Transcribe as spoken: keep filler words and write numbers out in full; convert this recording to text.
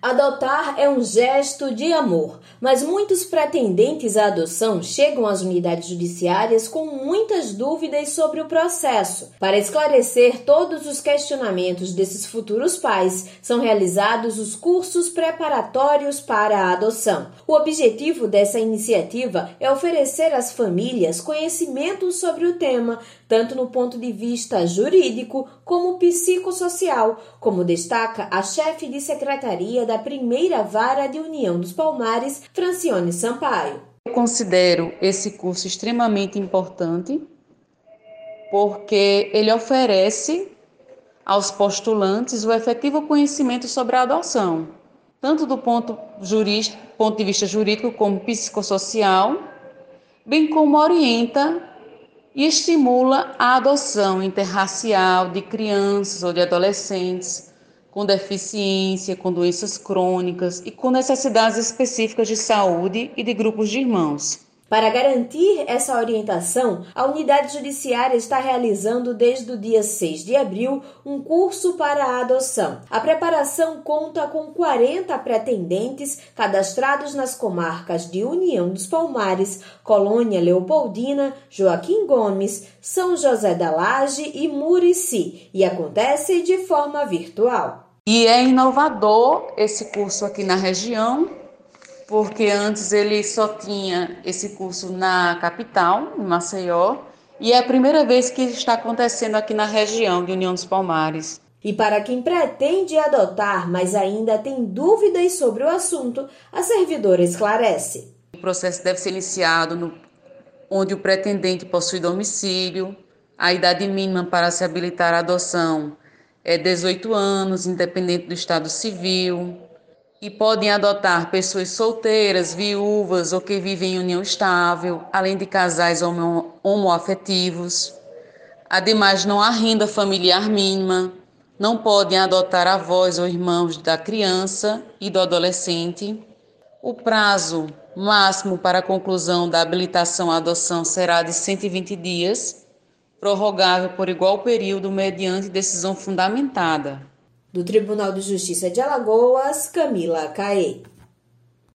Adotar é um gesto de amor, mas muitos pretendentes à adoção chegam às unidades judiciárias com muitas dúvidas sobre o processo. Para esclarecer todos os questionamentos desses futuros pais, são realizados os cursos preparatórios para a adoção. O objetivo dessa iniciativa é oferecer às famílias conhecimento sobre o tema, tanto no ponto de vista jurídico como psicossocial, como destaca a chefe de secretaria da primeira vara de União dos Palmares, Francione Sampaio. Eu considero esse curso extremamente importante porque ele oferece aos postulantes o efetivo conhecimento sobre a adoção, tanto do ponto, jurídico, ponto de vista jurídico como psicossocial, bem como orienta e estimula a adoção interracial de crianças ou de adolescentes com deficiência, com doenças crônicas e com necessidades específicas de saúde e de grupos de irmãos. Para garantir essa orientação, a Unidade Judiciária está realizando desde o dia seis de abril um curso para a adoção. A preparação conta com quarenta pretendentes cadastrados nas comarcas de União dos Palmares, Colônia Leopoldina, Joaquim Gomes, São José da Laje e Murici, e acontece de forma virtual. E é inovador esse curso aqui na região, porque antes ele só tinha esse curso na capital, em Maceió, e é a primeira vez que está acontecendo aqui na região de União dos Palmares. E para quem pretende adotar, mas ainda tem dúvidas sobre o assunto, a servidora esclarece. O processo deve ser iniciado no, onde o pretendente possui domicílio, a idade mínima para se habilitar à adoção é dezoito anos, independente do estado civil, e podem adotar pessoas solteiras, viúvas ou que vivem em união estável, além de casais homo- homoafetivos. Ademais, não há renda familiar mínima, não podem adotar avós ou irmãos da criança e do adolescente. O prazo máximo para a conclusão da habilitação à adoção será de cento e vinte dias, prorrogável por igual período mediante decisão fundamentada. Do Tribunal de Justiça de Alagoas, Camila Caê.